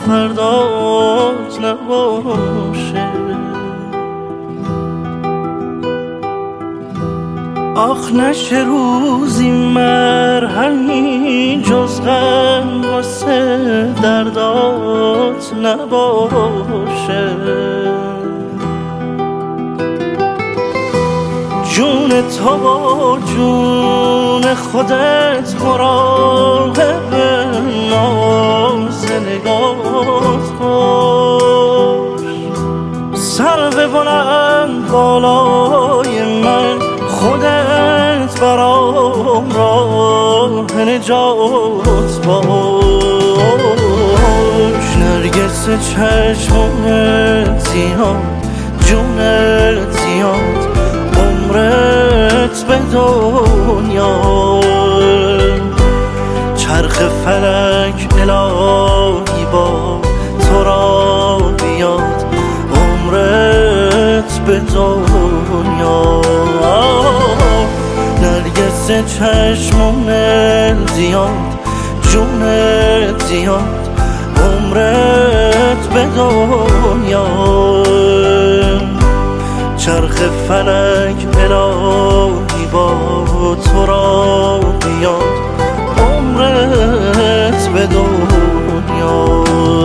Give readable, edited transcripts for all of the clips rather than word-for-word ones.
فردات نباشه. آخ نشه روزی مرهمی جز غم واسه دردات نباشه. جون تو با جون خودت مراقب ناز نگات باش. سرو بلند بالای من خودت برام راه نجات باش. نرگس چشمونت زیاد جونت زیاد عمرت به دنیا. چرخ فلک الهی با تو را بیاد عمرت به دنیا. نرگس چشمونت زیاد جونت زیاد عمرت به دنیا. چرخ فلک الهی با تو را بیاد عمرت به دنیا.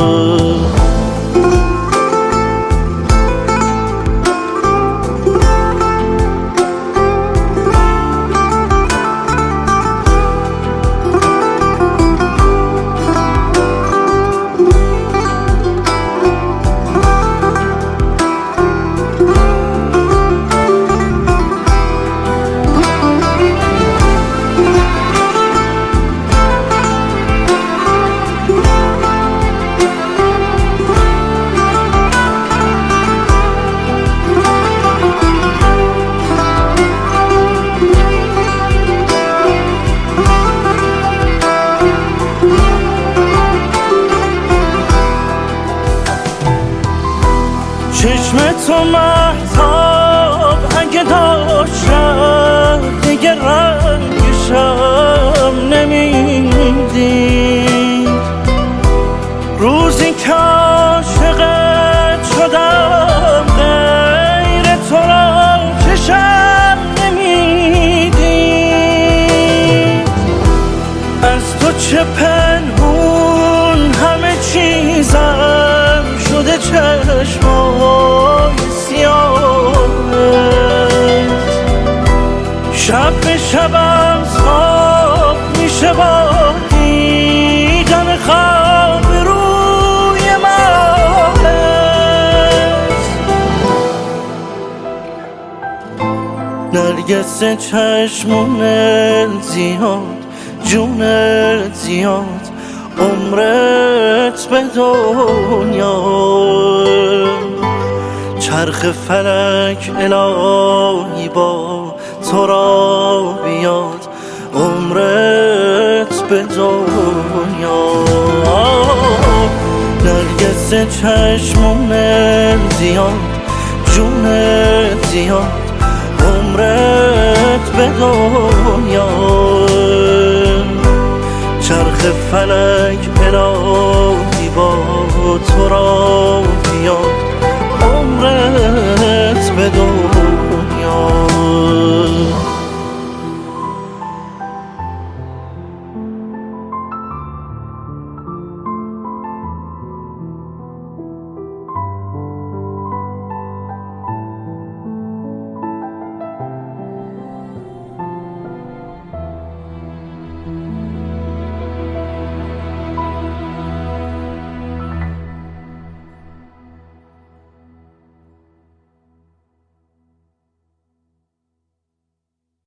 چشم تو مهتاب اگه داشت دیگه رنگشم نمیدید. روزی که عاشقت شدم غیر تو را چشم نمیدید. از تو چه پنهون همه چیزم شده چشمای سیاهت. شب به شبم خواب میشه با دیدن خواب روی ماهت. نرگس چشمونت زیاد جونت زیاد عمرت به دنیا. چرخ فلک الهی با تو را بیاد عمرت به دنیا. نرگس چشمونت زیاد جونت زیاد عمرت به دنیا. چرخ فلک الهی با تو را بیاد عمرت به دنیا.